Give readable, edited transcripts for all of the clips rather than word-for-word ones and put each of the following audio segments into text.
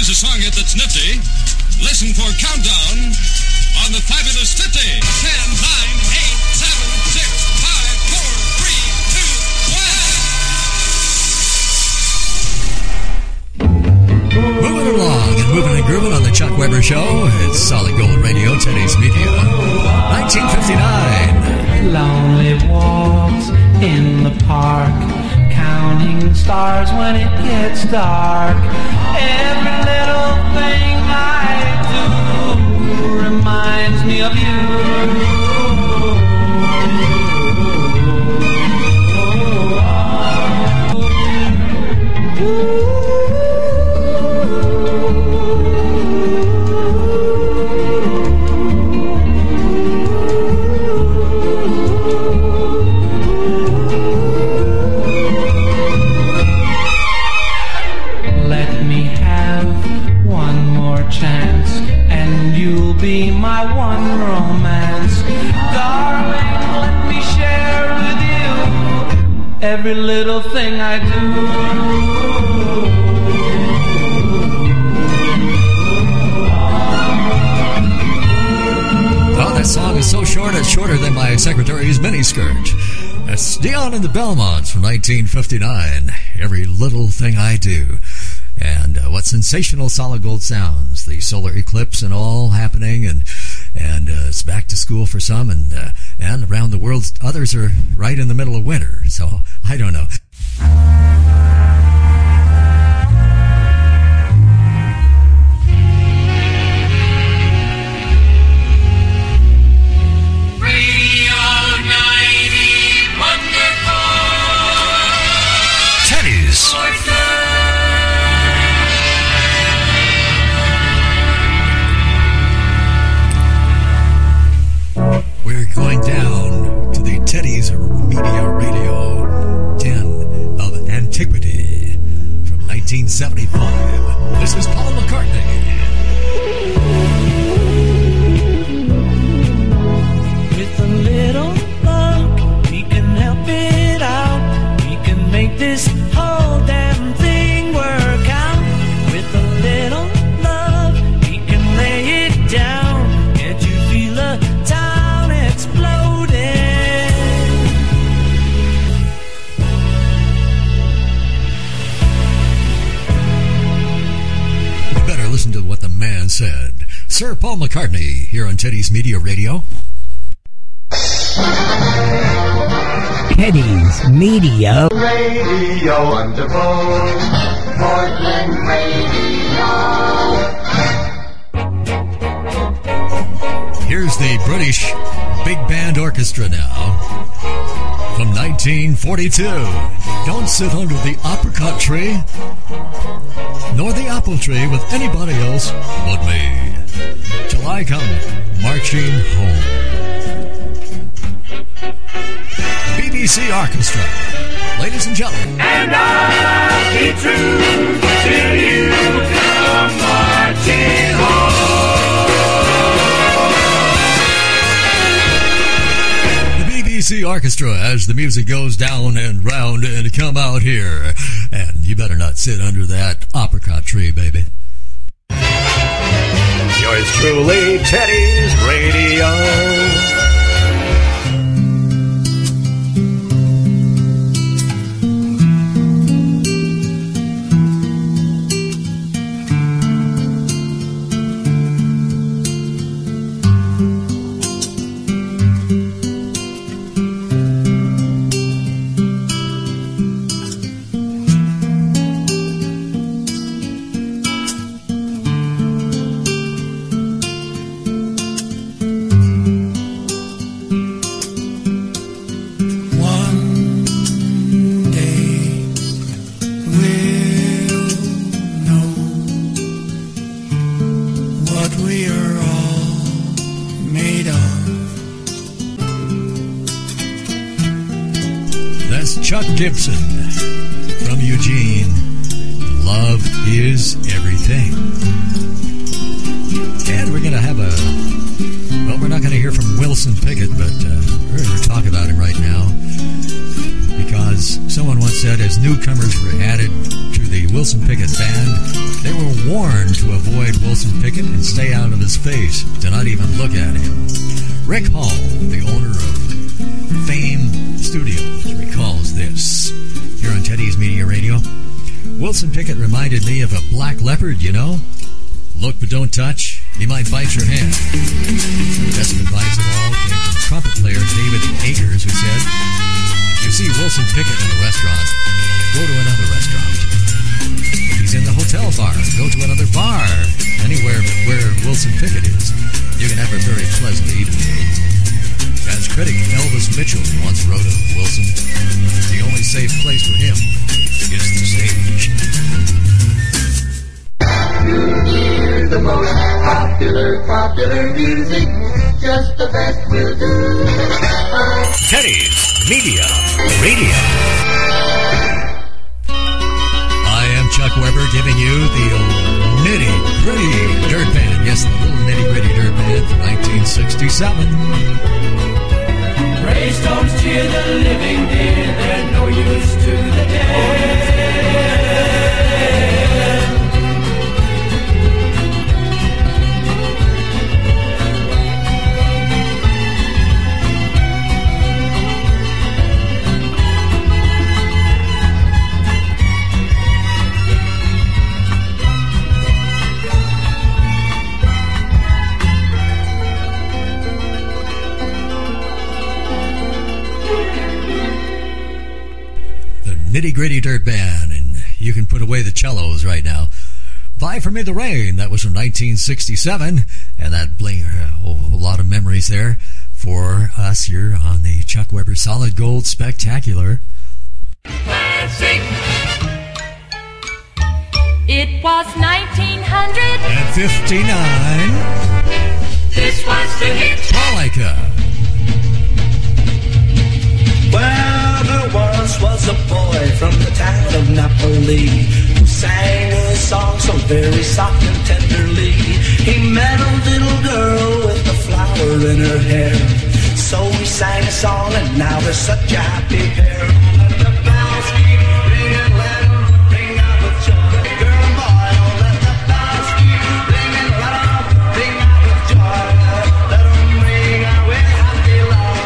Here's a song hit that's nifty. Listen for Countdown on the Fabulous 50. 10, 9, 8, 7, 6, 5, 4, 3, 2, 1. Moving along and moving and grooving on the Chuck Weber Show. It's Solid Gold Radio, Teddy's Media. 1959. Lonely walks in the park, counting stars when it gets dark. Every little thing I do reminds me of you. Be my one romance, darling, let me share with you every little thing I do. Well, that song is so short, it's shorter than my secretary's miniskirt. That's Dion and the Belmonts from 1959, Every Little Thing I Do. And what sensational solid gold sounds, the solar eclipse and all happening, and it's back to school for some, and around the world others are right in the middle of winter, so I don't know. Radio 90, wonderful. Teddy's. We're going down to the Teddy's Media Radio 10 of Antiquity from 1975. This is Paul McCartney. With a little luck, we can help it out. We can make this whole damn thing work out. With a little love, we can lay it down. Can't you feel a town exploding? You better listen to what the man said. Sir Paul McCartney here on Teddy's Media Radio. Teddy's Media Radio, wonderful Portland Radio. Here's the British Big Band Orchestra now from 1942. Don't sit under the apricot tree, nor the apple tree with anybody else but me, till I come marching home. BBC Orchestra, ladies and gentlemen. And I'll be true till you come marching home. The BBC Orchestra as the music goes down and round and come out here. And you better not sit under that apricot tree, baby. Yours truly, Teddy's Radio. Chuck Gibson from Eugene. Love is everything. And we're going to have well, we're not going to hear from Wilson Pickett, but we're going to talk about him right now. Because someone once said as newcomers were added to the Wilson Pickett band, They were warned to avoid Wilson Pickett and stay out of his face, to not even look at him. Rick Hall, the owner of Fame Studios, recalls this here on Teddy's Media Radio. Wilson Pickett reminded me of a black leopard, you know? Look but don't touch, he might bite your hand. Best advice of all came from trumpet player David Akers, who said, if you see Wilson Pickett in a restaurant, go to another restaurant. If he's in the hotel bar, go to another bar. Anywhere but where Wilson Pickett is, you can have a very pleasant evening. As critic Elvis Mitchell once wrote of Wilson, the only safe place for him is the stage. You hear the most popular music, just the best will do. Teddy's Media Radio. I am Chuck Weber giving you the old nitty-gritty dirt band. Yes, the little nitty-gritty dirt band from 1967. Gravestones cheer the living dead, they're no use to the dead. Nitty-gritty dirt band, and you can put away the cellos right now. Buy For Me the Rain, that was from 1967, and that bling a lot of memories there for us here on the Chuck Weber Solid Gold Spectacular. Classic. It was 1959. This was the hit. Polika. Well, there once was a boy from the town of Napoli who sang a song so very soft and tenderly. He met a little girl with a flower in her hair. So he sang a song and now they're such a happy pair. Let the bells keep ringing, let them ring out with joy. Girl and boy, oh, let the bells keep ringing, let them ring out with joy. Let them ring out with happy love.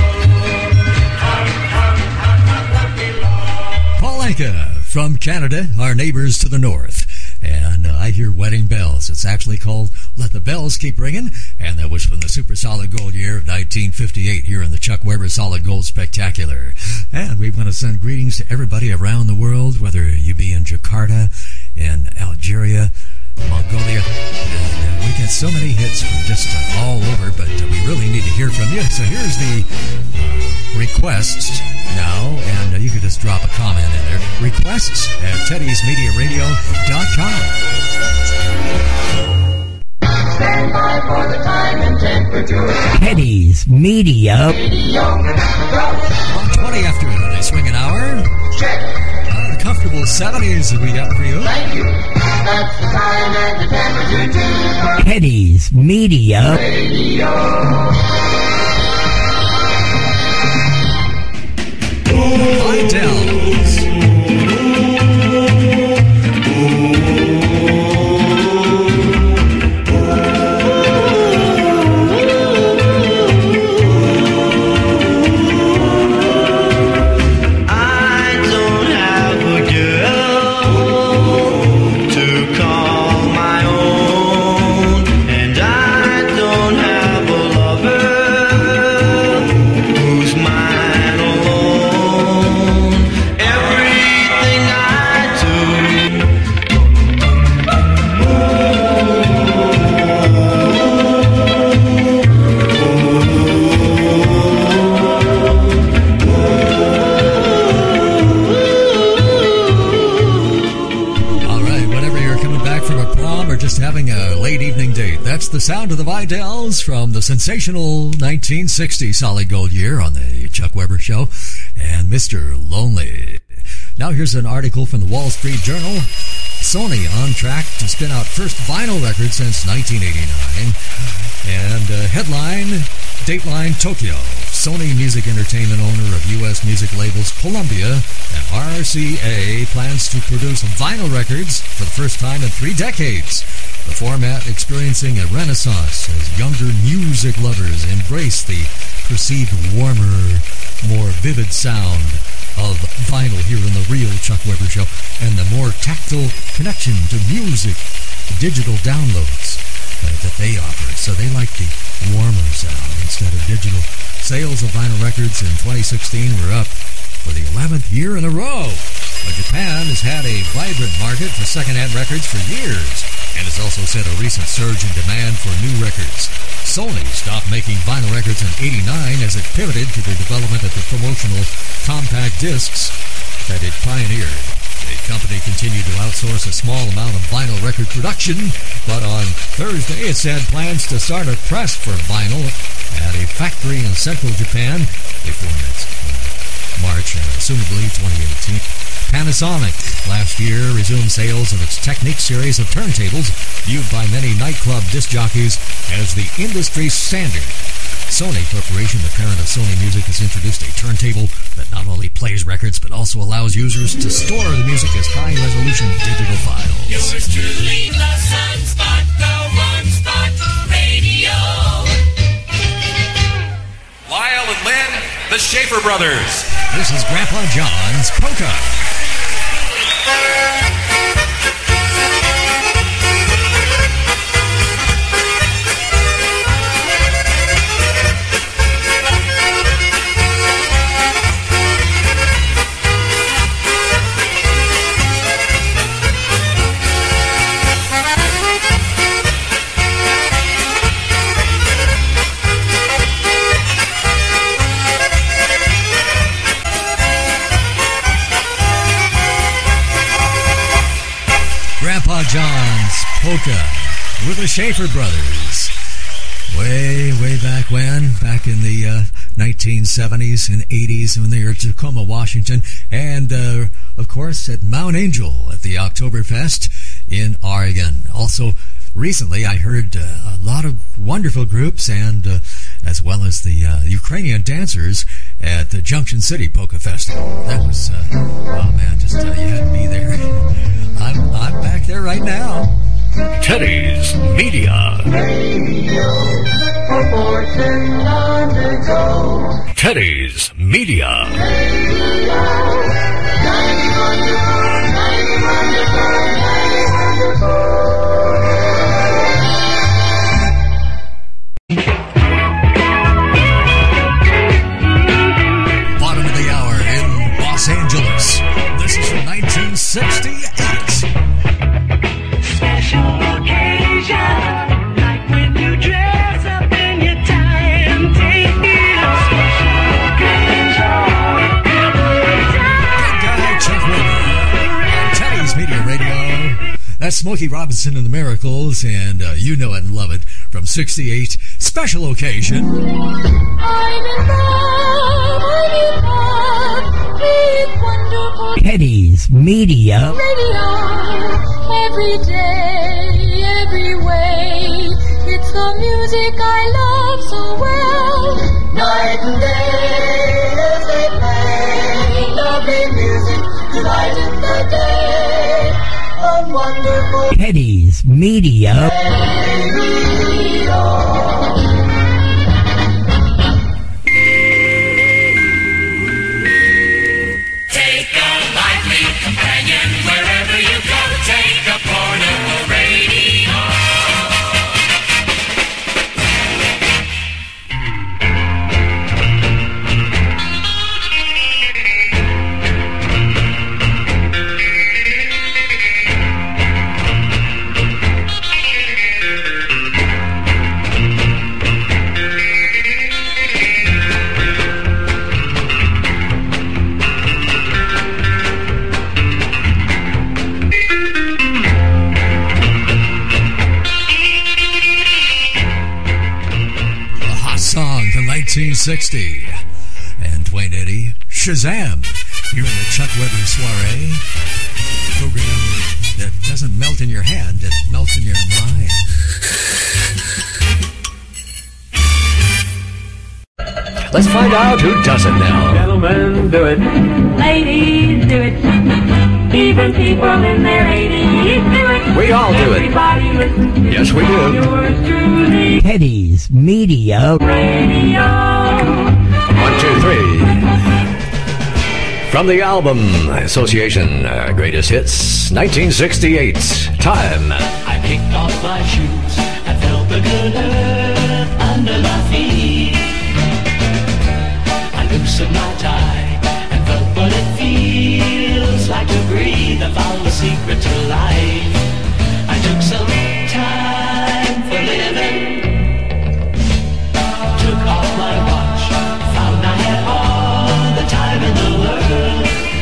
Polika from Canada, our neighbors to the north. And I hear wedding bells. It's actually called Let the Bells Keep Ringing, and that was from the Super Solid Gold year of 1958 here in the Chuck Weber Solid Gold Spectacular. And we want to send greetings to everybody around the world, whether you be in Jakarta, in Algeria, Mongolia. And we get so many hits from just all over, but we really need to hear from you. So here's the requests now, and you could just drop a comment in there. Requests at teddysmediaradio.com. Stand by for the time and temperature. Teddy's Media. About 20 after they swing an hour. Check. The comfortable 70s that we got for you. Thank you. That's the time and the temperature too. Teddy's Media. Radio. Vitals. That's the sound of the Vitals from the sensational 1960 Solid Gold year on the Chuck Weber Show and Mr. Lonely. Now here's an article from the Wall Street Journal. Sony on track to spin out first vinyl record since 1989. And headline, Dateline Tokyo, Sony Music Entertainment, owner of U.S. music labels Columbia and RCA, plans to produce vinyl records for the first time in 3 decades. The format experiencing a renaissance as younger music lovers embrace the perceived warmer, more vivid sound of vinyl here in the real Chuck Weber Show, and the more tactile connection to music, the digital downloads that they offer. So they like the warmer sound instead of digital. Sales of vinyl records in 2016 were up for the 11th year in a row. But Japan has had a vibrant market for secondhand records for years and has also seen a recent surge in demand for new records. Sony stopped making vinyl records in '89 as it pivoted to the development of the promotional compact discs that it pioneered. The company continued to outsource a small amount of vinyl record production, but on Thursday it said plans to start a press for vinyl at a factory in central Japan before next March, assumably 2018. Panasonic last year resumed sales of its Technique series of turntables, viewed by many nightclub disc jockeys as the industry standard. Sony Corporation, the parent of Sony Music, has introduced a turntable that not only plays records but also allows users to store the music as high-resolution digital files. Yours truly, the Sunspot, the One-Spot Radio. Lyle and Lynn, the Schaefer Brothers. This is Grandpa John's Polka. Grandpa John's Polka with the Schaefer Brothers. Way back when, back in the 1970s and 80s when they were at Tacoma, Washington, and of course at Mount Angel at the Oktoberfest in Oregon. Also, recently I heard a lot of wonderful groups, and as well as the Ukrainian dancers at the Junction City Polka Festival. That was, oh man, just you had to be there. I'm back there right now. Teddy's Media. Radio, proportions undergo. Teddy's Media. Radio, 90 wonderful, 90 wonderful, 90 wonderful. Bottom of the hour in Los Angeles. This is from 1968. Special occasion, like when you dress up in your tie and take it off. Special occasion, every time. Good guy Chuck Weber on Teddy's Media Radio. That's Smokey Robinson and the Miracles, and you know it and love it from 68. Special occasion. I'm in love with wonderful Teddy's Media. radio. Every day, every way, it's the music I love so well. Night and day as they play, lovely music to lighten the day. A wonderful Teddy's Media. radio. Take a lively companion wherever you go. Take a portable radio. A hot song from 1960. And Dwayne Eddy, Shazam, here in the Chuck Weber Soiree. Program that doesn't melt in your hand, it melts in your mind. Let's find out who doesn't now. Gentlemen, do it. Ladies, do it. Even people in their 80s do it. We all do it. Everybody listen. Yes, we do. Yours truly. Teddy's Media Radio. 1, 2, 3. From the album Association Greatest Hits, 1968. Time. I kicked off my shoes and felt the good earth under my feet. I loosened my tie and felt what it feels like to breathe. I found the secret to life. I took some time for living. Took off my watch, found I had all the time in the world.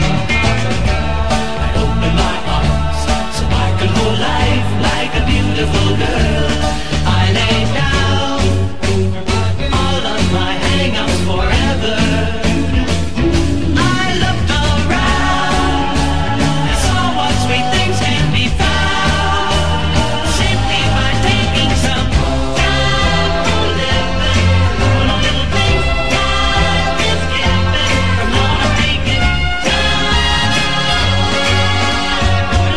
I opened my arms so I could hold life like a beautiful girl. I laid down all of my hang-ups forever. I looked around and saw what sweet things can be found simply by taking some time to live. All the little things God is giving, I'm gonna take it time for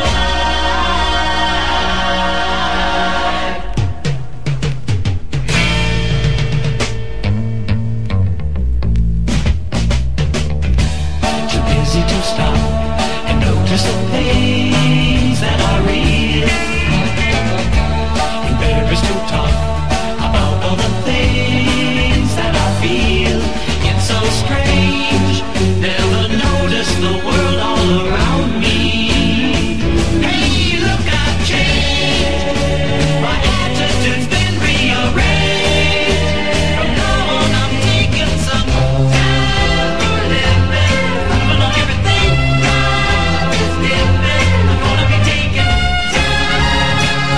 life. Too busy to stop and notice the things that are real. Embarrassed to talk about all the things that I feel. It's so strange, never noticed the world all around me. Hey, look, I've changed. My attitude's been rearranged. From now on, I'm taking some time for living. But on everything God is giving, I'm gonna be taking time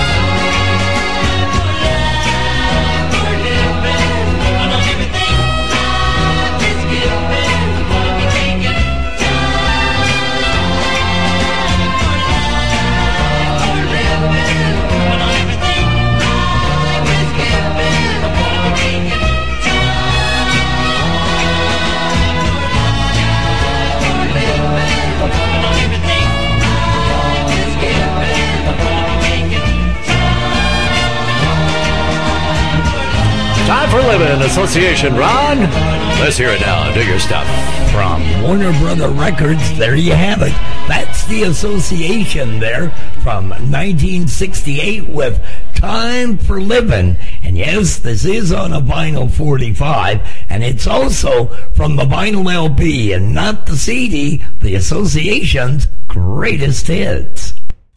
for life, for living. But on everything God is giving, I'm gonna be taking time for life, for living. But on everything God is giving, I'm gonna be taking time for living. But on everything God is giving, I'm gonna be taking Time for Living Association, Ron. Let's hear it now. Do your stuff. from Warner Brother Records. There you have it. That's the Association there from 1968 with Time for Living. And yes, this is on a vinyl 45, and it's also from the vinyl LP and not the CD, the Association's Greatest Hits.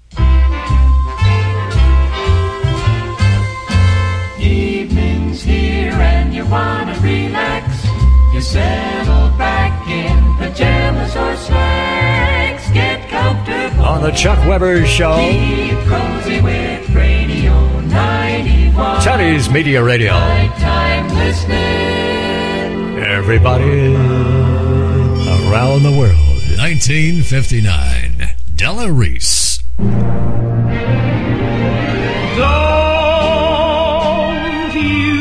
Evening's here and you wanna relax. You settle back in pajamas or slacks. Get comfortable. On the Chuck Weber Show, Keep cozy with Radio 91. Teddy's Media Radio. Nighttime listening. Everybody around the world. 1959. Della Reese. Don't you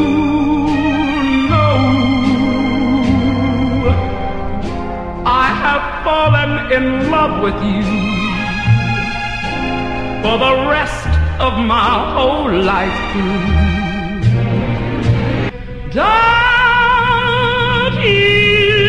know I have fallen in love with you for the rest of my whole life through. Don't you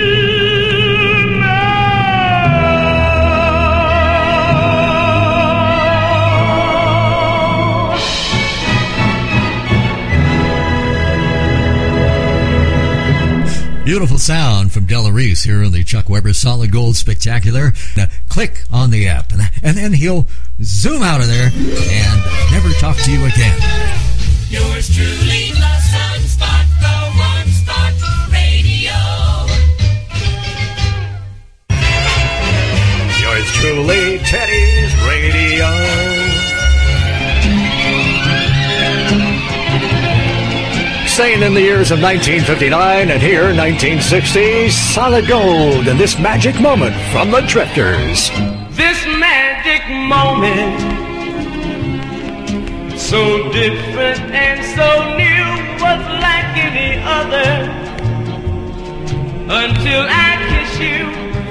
Beautiful sound from Della Reese here in the Chuck Weber Solid Gold Spectacular. Now, click on the app, and then he'll zoom out of there and never talk to you again. Yours truly, the Sunspot, the One Spot Radio. Yours truly, Teddy's Radio. Staying in the years of 1959 and here 1960, Solid Gold and this magic moment from the Drifters. this magic moment, so different and so new, was like any other. until I kiss you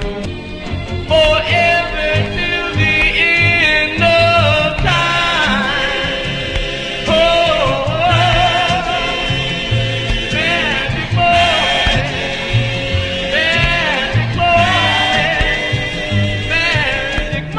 forever till the end of time. Oh, magic moment, magic moment, magic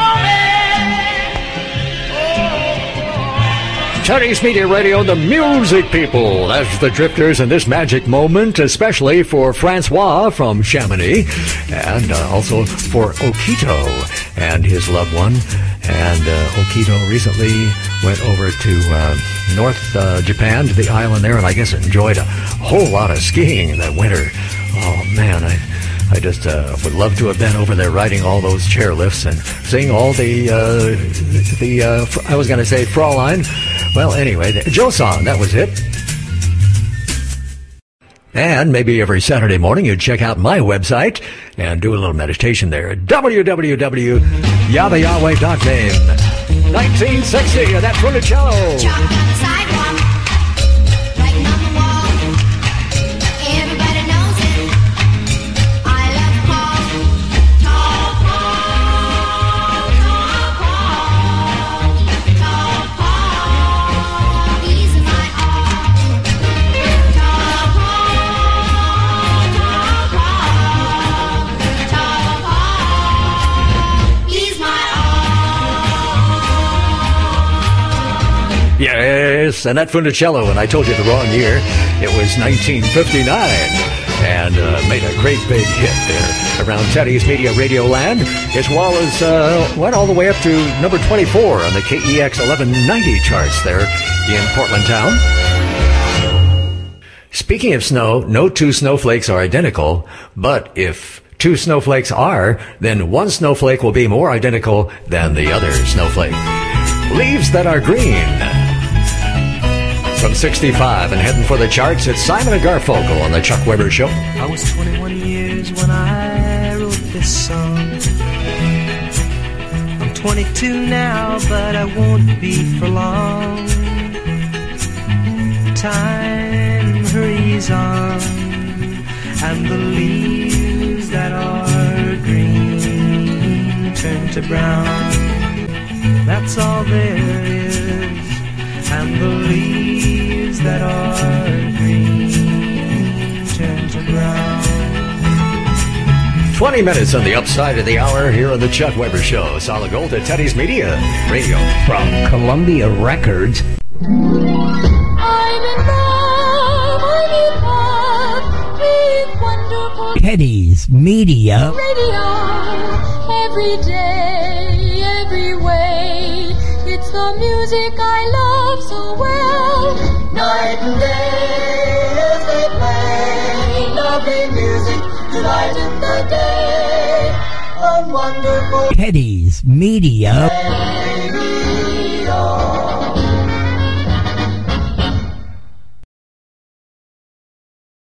moment. Teddy's Media Radio, the music people. That's the Drifters in this magic moment, especially for Francois from Chamonix, and also for Okito and his loved one. And Okito recently went over to North Japan, to the island there, and I guess enjoyed a whole lot of skiing in that winter. Oh, man, I just would love to have been over there riding all those chairlifts and seeing all I was going to say Fraulein. Well, anyway, Joseon, that was it. And maybe every Saturday morning you'd check out my website and do a little meditation there at www.yabayahweh.name. 1960, and that's Funicello. Chalk on the sidewalk, writing on the wall. Everybody knows it. I love Paul. Tall Paul, tall Paul, tall Paul. He's my all. Tall Paul, tall Paul. He's my all. Yes, and that Funicello, and I told you the wrong year. It was 1959, and made a great big hit there around Teddy's Media Radio Land, as well as went all the way up to number 24 on the KEX 1190 charts there in Portland town. Speaking of snow, no two snowflakes are identical, but if two snowflakes are, then one snowflake will be more identical than the other snowflake. Leaves That Are Green. From 65 and heading for the charts, it's Simon and Garfunkel on the Chuck Weber Show. I was 21 years when I wrote this song. I'm 22 now, but I won't be for long. Time hurries on, and the leaves that are green turn to brown. That's all there is, and the leaves that are green turn to brown. 20 minutes on the upside of the hour here on the Chuck Weber Show. Solid Gold at Teddy's Media Radio. From Columbia Records. I'm in love with wonderful Teddy's Media radio. Every day, every way, it's the music I love so well. Night and day as they play lovely music to lighten the day. On wonderful Teddy's Media radio.